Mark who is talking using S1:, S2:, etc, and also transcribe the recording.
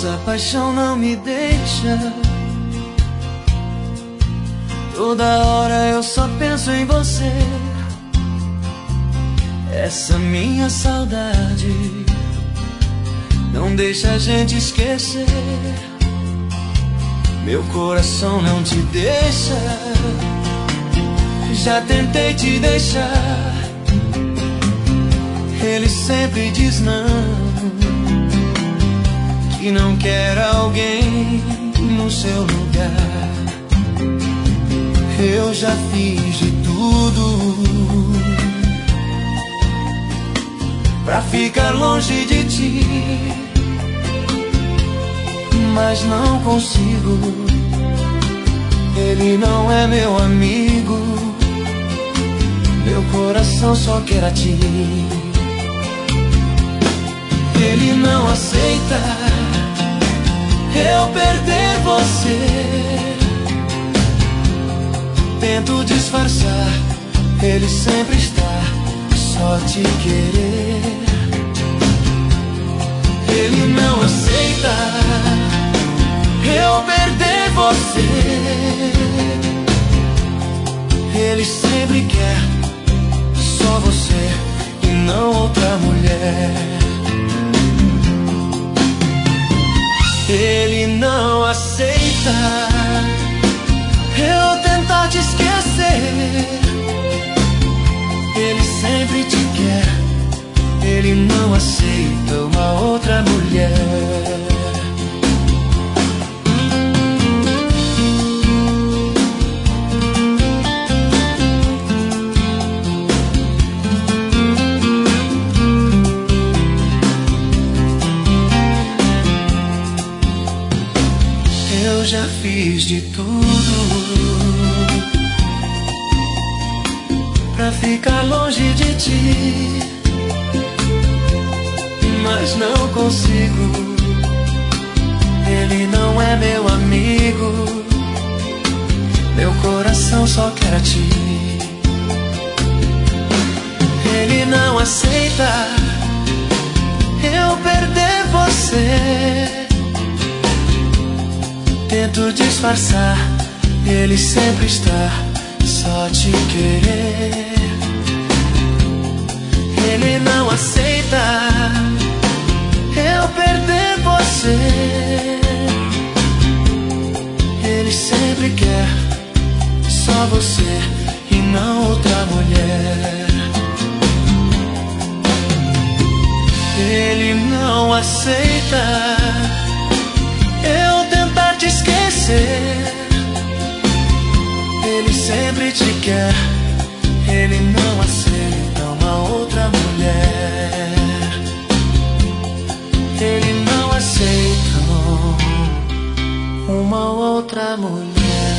S1: Essa paixão não me deixa. Toda hora eu só penso em você. Essa minha saudade não deixa a gente esquecer. Meu coração não te deixa. Já tentei te deixar. Ele sempre diz não, que não quer alguém no seu lugar. Eu já fiz de tudo pra ficar longe de ti, mas não consigo. Ele não é meu amigo. Meu coração só quer a ti. Ele não aceita eu perder você. Tento disfarçar, ele sempre está só te querer. Ele não aceita eu perder você. Ele sempre quer só você e não outra mulher. Ele não aceita eu tentar te esquecer. Ele sempre te quer. Ele não aceita uma outra mulher. Eu já fiz de tudo pra ficar longe de ti, mas não consigo. Ele não é meu amigo. Meu coração só quer a ti. Ele não aceita eu perder você. Tento disfarçar, ele sempre está só te querer. Ele não aceita eu perder você. Ele sempre quer só você e não outra mulher. Ele não aceita eu tentar te esquecer. Ele sempre te quer. Ele não aceita uma outra mulher. Ele não aceita uma outra mulher.